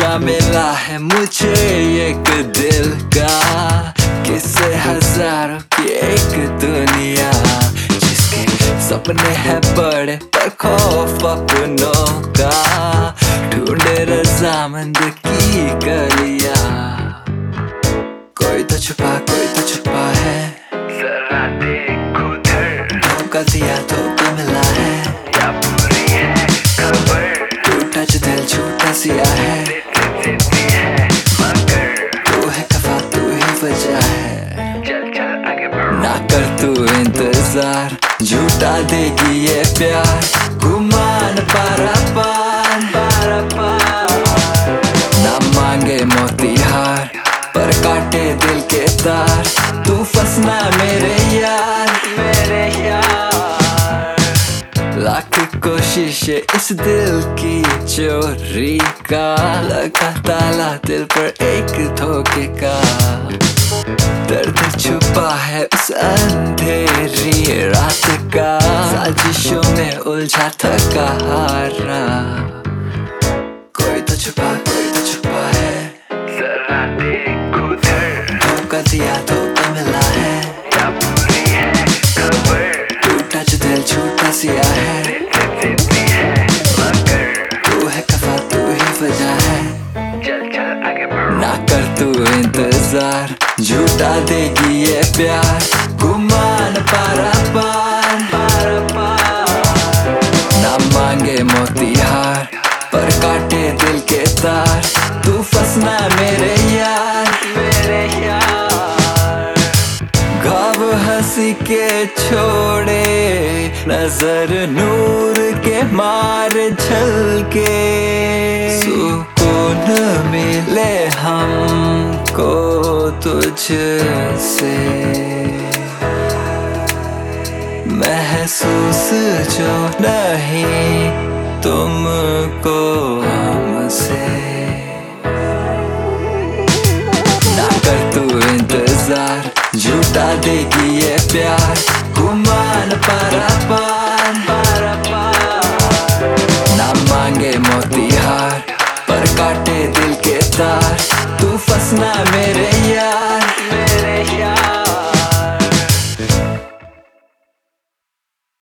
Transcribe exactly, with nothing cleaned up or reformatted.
नशा मिला है मुझे एक दिल का, किससे हजारों की एक दुनिया, जिसके सपने हैं बड़े पर खौफ अपनों का, ढूंढे रजामंद की गलियां। कोई तो छुपा कोई तो छुपा है, जरा देख उधर, धोखा दिया धोखा मिला है, क्या पूरी है खबर, टूटा जो दिल झूठा सिया है, जिद्दी है मगर तू है खफा तू ही वजह है। चल चल आगे बढ़, ना कर तू इंतजार, झूठा देगी ये प्यार, गुमान पारा पार पारा पार। ना मांगे मोतीहार पर काटे दिल के तार, तू फंसना मेरे यार मेरे यार। लाख कोशिश इस दिल की चोरी का, लगा ताला दिल पर एक धोखे का, दर्द छुपा है उस अंधेरी रात का, साजिशों में उलझा थका हारा। कोई तो छुपा कोई तो छुपा है, जरा देख उधर, धोखा दिया धोखा मिला है, क्या पूरी है खबर, टूटा जो दिल झूठा सिया है, जिद्दी है मगर तू है खफा तू ही वजह है। चल चल आगे बढ़, ना कर तू इंतजार, झूठा देगी ये प्यार, गुमान पारा पार पारा पार। ना मांगे मोतीहार पर काटे दिल के तार, तू फंसना मेरे यार मेरे यार। घाव हंसी के छोड़े, नजर नूर के मार झलके, सुकून मिले हमको तुझसे, महसूस जो नहीं तुमको हमसे। ना कर तू इंतजार, झूठा देगी ये प्यार,